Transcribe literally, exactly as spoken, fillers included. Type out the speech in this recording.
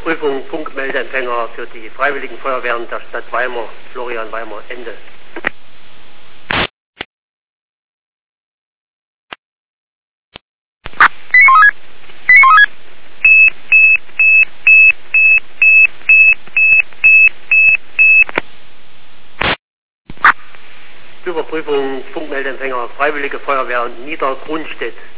Überprüfung Funkmeldeempfänger für die Freiwilligen Feuerwehren der Stadt Weimar, Florian Weimar, Ende. Überprüfung Funkmeldeempfänger Freiwillige Feuerwehr Niedergrundstedt.